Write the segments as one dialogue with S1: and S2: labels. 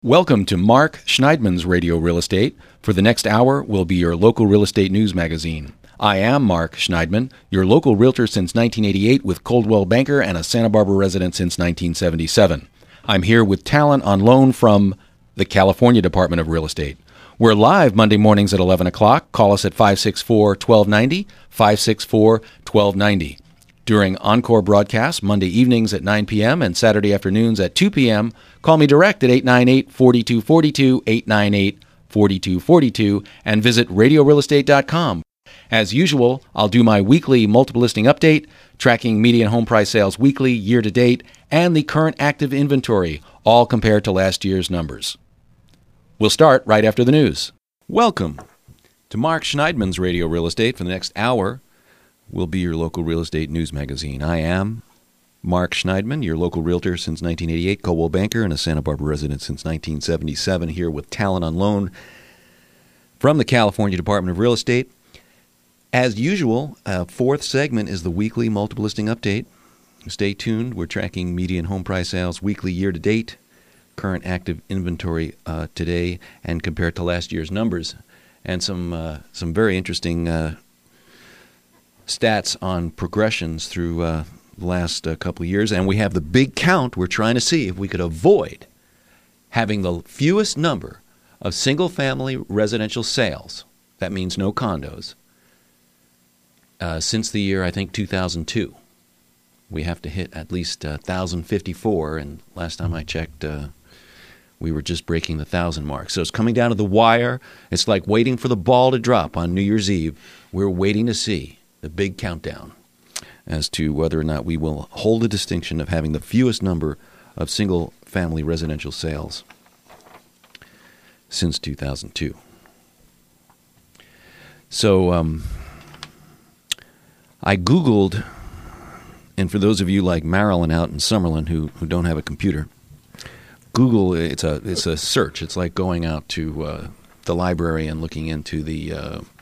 S1: Welcome to Mark Schneidman's Radio Real Estate. For the next hour, we'll be your local real estate news magazine. I am Mark Schneidman, your local realtor since 1988 with Coldwell Banker and a Santa Barbara resident since 1977. I'm here with talent on loan from the California Department of Real Estate. We're live Monday mornings at 11 o'clock. Call us at 564-1290, 564-1290. During encore broadcasts, Monday evenings at 9 p.m. and Saturday afternoons at 2 p.m., call me direct at 898-4242, 898-4242, and visit radiorealestate.com. As usual, I'll do my weekly multiple listing update, tracking median home price sales weekly, year to date, and the current active inventory, all compared to last year's numbers. We'll start right after the news. Welcome to Mark Schneidman's Radio Real Estate. For the next hour, we'll be your local real estate news magazine. I am Mark Schneidman, your local realtor since 1988, Coldwell Banker, and a Santa Barbara resident since 1977, here with talent on loan from the California Department of Real Estate. As usual, fourth segment is the weekly multiple listing update. Stay tuned. We're tracking median home price sales weekly, year to date, current active inventory today, and compared to last year's numbers, and some very interesting stats on progressions through the last couple of years. And we have the big count. We're trying to see if we could avoid having the fewest number of single-family residential sales, that means no condos, since the year, I think, 2002. We have to hit at least 1,054, and last time I checked, we were just breaking the 1,000 mark. So it's coming down to the wire. It's like waiting for the ball to drop on New Year's Eve. We're waiting to see the big countdown as to whether or not we will hold the distinction of having the fewest number of single-family residential sales since 2002. So I Googled, and for those of you like Marilyn out in Summerlin who don't have a computer, Google, it's a search. It's like going out to the library and looking into the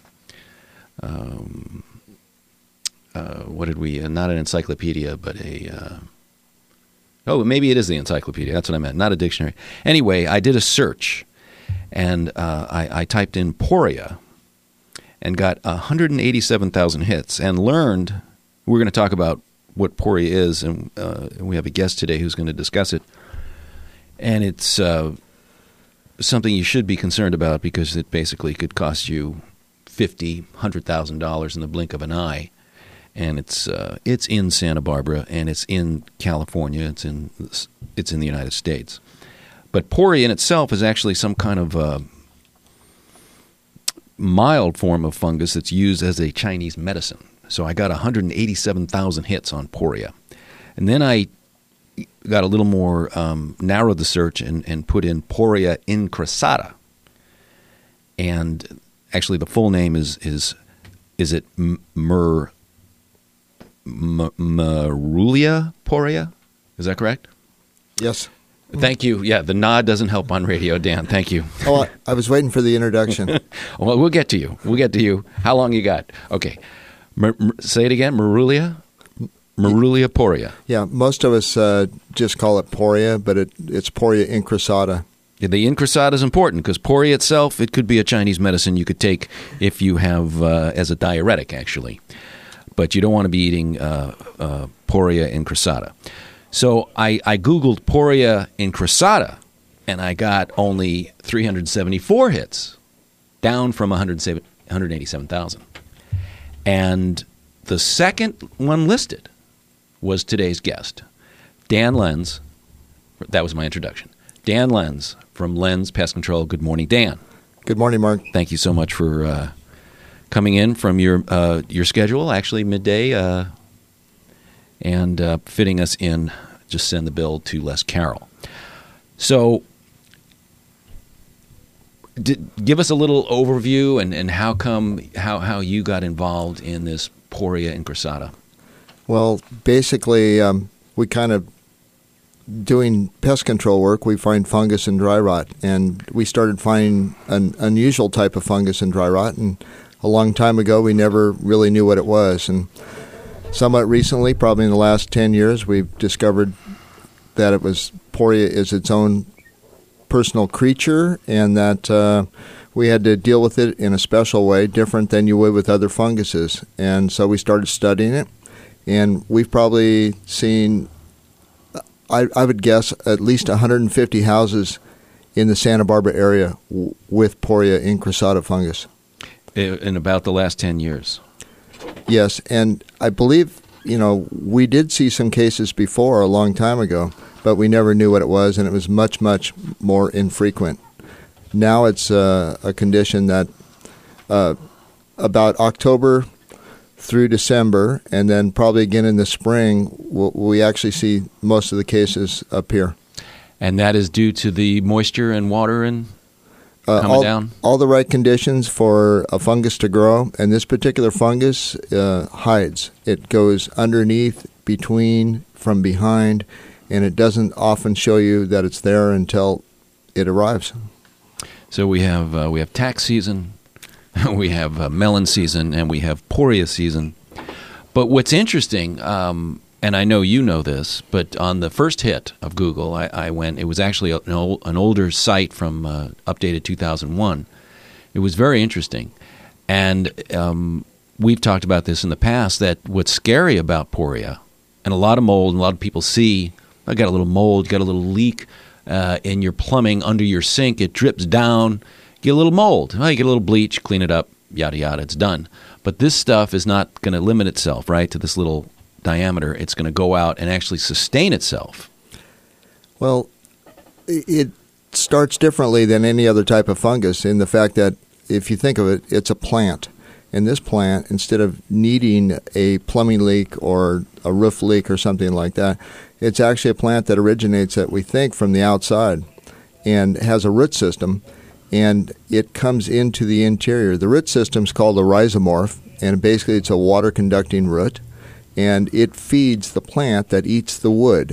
S1: not an encyclopedia, but maybe it is the encyclopedia. That's what I meant, not a dictionary. Anyway, I did a search, and I typed in Poria and got 187,000 hits, and learned, we're going to talk about what Poria is, and we have a guest today who's going to discuss it. And it's something you should be concerned about because it basically could cost you $50,000, $100,000 in the blink of an eye. And it's in Santa Barbara, and it's in California. It's in the United States. But Poria in itself is actually some kind of mild form of fungus that's used as a Chinese medicine. So I got 187,000 hits on Poria. And then I got a little more, narrowed the search and put in Poria incrissata. And actually the full name is it Marulia Poria? Is that correct?
S2: Yes.
S1: Thank you. Yeah, the nod doesn't help on radio, Dan. Thank you.
S2: Oh, I was waiting for the introduction.
S1: Well, we'll get to you. How long you got? Okay. Say it again. Marulia Poria.
S2: Yeah, most of us just call it Poria, but it's Poria incrissata.
S1: Yeah, the incrissata is important because Poria itself, it could be a Chinese medicine you could take if you have as a diuretic, actually. But you don't want to be eating Poria incrissata. So I Googled Poria incrissata, and I got only 374 hits, down from 187,000. And the second one listed was today's guest, Dan Lenz. That was my introduction. Dan Lenz from Lenz Pest Control. Good morning, Dan.
S2: Good morning, Mark.
S1: Thank you so much for coming in from your schedule, actually midday, and fitting us in. Just send the bill to Les Carroll. So give us a little overview and how you got involved in this Poria incrissata.
S2: Well, basically, we kind of doing pest control work, we find fungus in dry rot, and we started finding an unusual type of fungus in dry rot, and a long time ago we never really knew what it was, and somewhat recently, probably in the last 10 years, we've discovered that Poria is its own personal creature, and that we had to deal with it in a special way, different than you would with other funguses. And so we started studying it, and we've probably seen, I would guess, at least 150 houses in the Santa Barbara area with Poria incrusata fungus.
S1: In about the last 10 years.
S2: Yes, and I believe, we did see some cases before a long time ago, but we never knew what it was, and it was much, much more infrequent. Now it's a condition that about October through December, and then probably again in the spring, we actually see most of the cases appear.
S1: And that is due to the moisture and water and coming down?
S2: All the right conditions for a fungus to grow, and this particular fungus hides. It goes underneath, between, from behind, and it doesn't often show you that it's there until it arrives. So
S1: we have tax season, we have melon season, and we have Poria season. But what's interesting, and I know you know this, but on the first hit of Google, I went. It was actually an older site from updated 2001. It was very interesting, and we've talked about this in the past. That what's scary about Poria, and a lot of mold, and a lot of people see, I got a little mold, got a little leak in your plumbing under your sink. It drips down. Get a little mold. Well, you get a little bleach, clean it up, yada yada. It's done. But this stuff is not going to limit itself, right, to this little diameter. It's going to go out and actually sustain itself.
S2: Well, it starts differently than any other type of fungus in the fact that if you think of it, it's a plant. And this plant, instead of needing a plumbing leak or a roof leak or something like that, it's actually a plant that originates, that we think, from the outside and has a root system, and it comes into the interior. The root system is called a rhizomorph, and basically it's a water-conducting root, and it feeds the plant that eats the wood.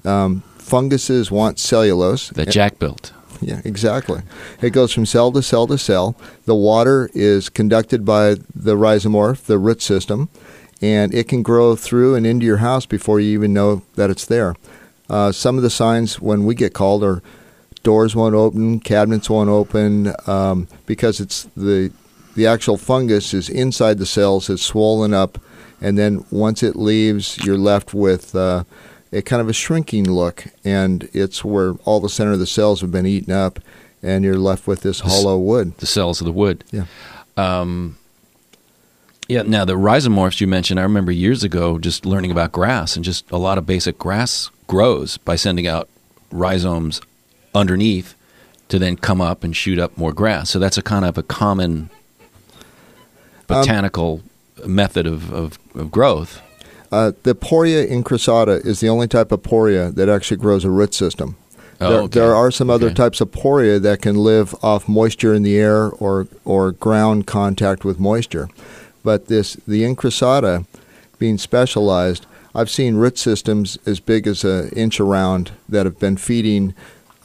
S2: Funguses want cellulose.
S1: That Jack built.
S2: Yeah, exactly. It goes from cell to cell to cell. The water is conducted by the rhizomorph, the root system, and it can grow through and into your house before you even know that it's there. Some of the signs when we get called are doors won't open, cabinets won't open, because it's the actual fungus is inside the cells, it's swollen up, and then once it leaves, you're left with a kind of a shrinking look, and it's where all the center of the cells have been eaten up, and you're left with this hollow wood.
S1: The cells of the wood.
S2: Yeah.
S1: Now the rhizomorphs you mentioned, I remember years ago just learning about grass, and just a lot of basic grass grows by sending out rhizomes underneath to then come up and shoot up more grass. So that's a kind of a common botanical method of growth.
S2: The Poria incrusata is the only type of Poria that actually grows a root system. There are some other types of Poria that can live off moisture in the air or ground contact with moisture. But the incrusata, being specialized, I've seen root systems as big as an inch around that have been feeding,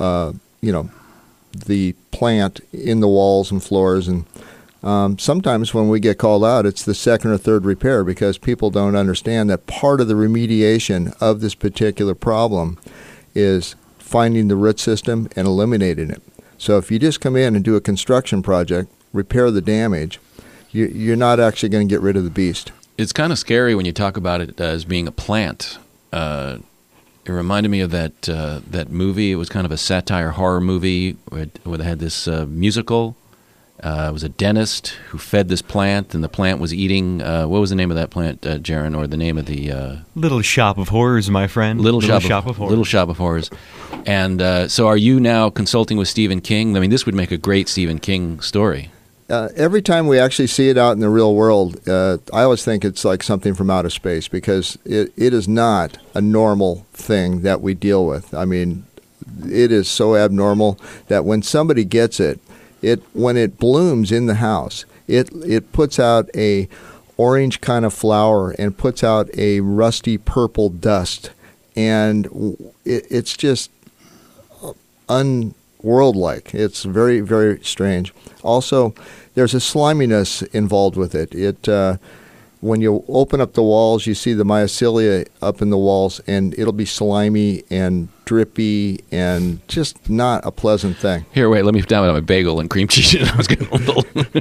S2: the plant in the walls and floors. And sometimes when we get called out, it's the second or third repair, because people don't understand that part of the remediation of this particular problem is finding the root system and eliminating it. So if you just come in and do a construction project, repair the damage, you're not actually going to get rid of the beast.
S1: It's kind of scary when you talk about it as being a plant. It reminded me of that movie. It was kind of a satire horror movie where they had this musical. It was a dentist who fed this plant, and the plant was eating. What was the name of that plant, Jaron, or the name of the
S3: Little Shop of Horrors, my friend.
S1: Little Shop of Horrors. Little Shop of Horrors. And so, are you now consulting with Stephen King? I mean, this would make a great Stephen King story.
S2: Every time we actually see it out in the real world, I always think it's like something from outer space, because it is not a normal thing that we deal with. I mean, it is so abnormal that when somebody gets it, when it blooms in the house, it puts out a orange kind of flower and puts out a rusty purple dust, and it's just unworld-like. It's very, very strange. Also, there's a sliminess involved with it. When you open up the walls, you see the mycelia up in the walls, and it'll be slimy and drippy and just not a pleasant thing.
S1: Here, wait, let me down my bagel and cream cheese. I was getting a little.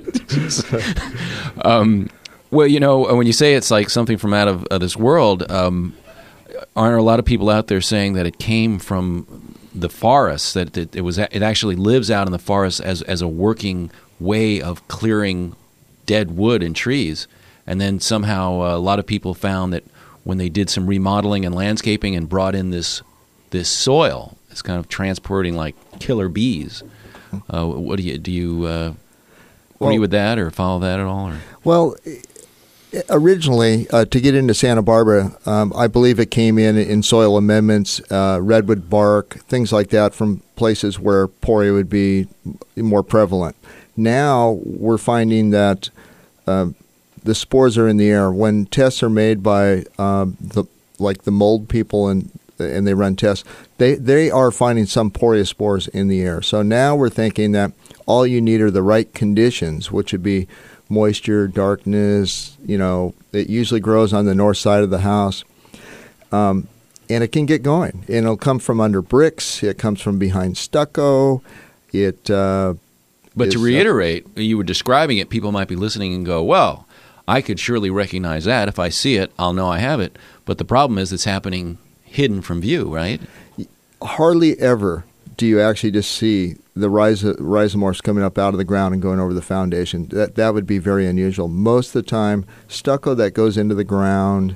S1: Well, when you say it's like something from out of this world, aren't a lot of people out there saying that it came from the forest, that it actually lives out in the forest as a working way of clearing dead wood and trees, and then somehow a lot of people found that when they did some remodeling and landscaping and brought in this soil, it's kind of transporting like killer bees. What do you agree with that or follow that at all? Or?
S2: Well, originally, to get into Santa Barbara, I believe it came in soil amendments, redwood bark, things like that from places where poria would be more prevalent. Now we're finding that the spores are in the air. When tests are made by the mold people and they run tests, they are finding some poria spores in the air. So now we're thinking that all you need are the right conditions, which would be moisture, darkness. It usually grows on the north side of the house, and it can get going. And it'll come from under bricks. It comes from behind stucco. But to
S1: reiterate, you were describing it. People might be listening and go, "Well, I could surely recognize that. If I see it, I'll know I have it." But the problem is, it's happening hidden from view, right?
S2: Hardly ever do you actually just see the rhizomorphs coming up out of the ground and going over the foundation. That would be very unusual. Most of the time, stucco that goes into the ground,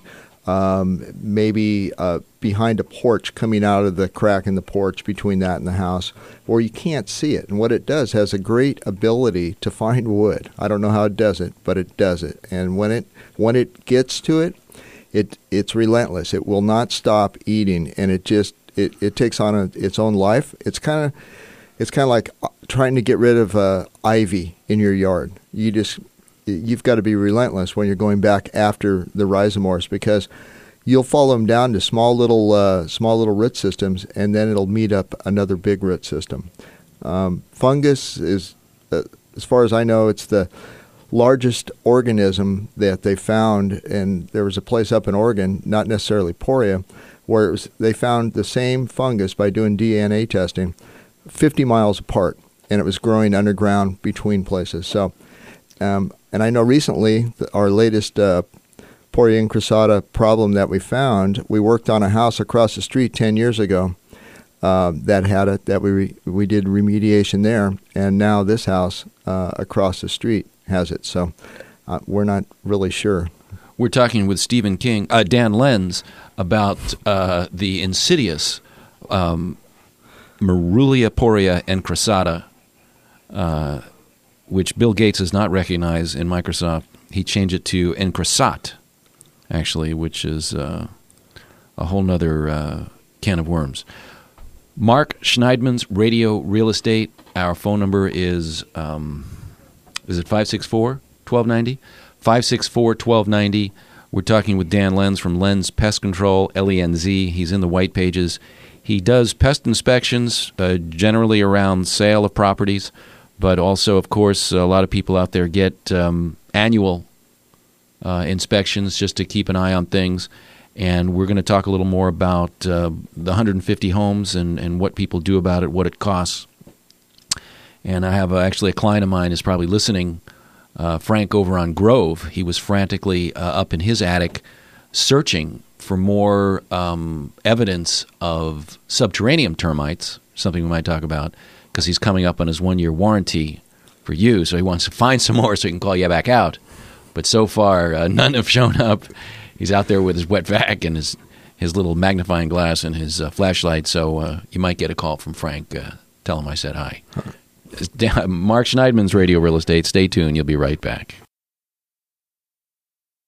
S2: maybe behind a porch coming out of the crack in the porch between that and the house, where you can't see it. And what it does has a great ability to find wood. I don't know how it does it, but it does it. And when it gets to it, it's relentless. It will not stop eating, and it takes on its own life. It's kind of like trying to get rid of ivy in your yard. You've got to be relentless when you're going back after the rhizomorphs, because you'll follow them down to small little root systems, and then it'll meet up another big root system. Fungus is, as far as I know, it's the largest organism that they found, and there was a place up in Oregon, not necessarily poria, where they found the same fungus by doing DNA testing 50 miles apart, and it was growing underground between places. So, and I know recently our latest Poria incrustata problem that we found, we worked on a house across the street 10 years ago that had it, that we did remediation there, and now this house across the street has it. So we're not really sure.
S1: We're talking with Dan Lenz, about the insidious Marrulia poria incrustata, which Bill Gates does not recognize in Microsoft. He changed it to incrustat, actually, which is a whole nother can of worms. Mark Schneidman's Radio Real Estate. Our phone number is it 564-1290? 564-1290. We're talking with Dan Lenz from Lenz Pest Control, Lenz. He's in the white pages. He does pest inspections, generally around sale of properties, but also, of course, a lot of people out there get annual inspections just to keep an eye on things. And we're going to talk a little more about the 150 homes and what people do about it, what it costs. And I have actually a client of mine is probably listening, Frank over on Grove. He was frantically up in his attic searching for more evidence of subterranean termites, something we might talk about, because he's coming up on his 1-year warranty for you, so he wants to find some more so he can call you back out. But so far, none have shown up. He's out there with his wet vac and his little magnifying glass and his flashlight, so you might get a call from Frank. Tell him I said hi. Mark Schneidman's Radio Real Estate. Stay tuned. You'll be right back.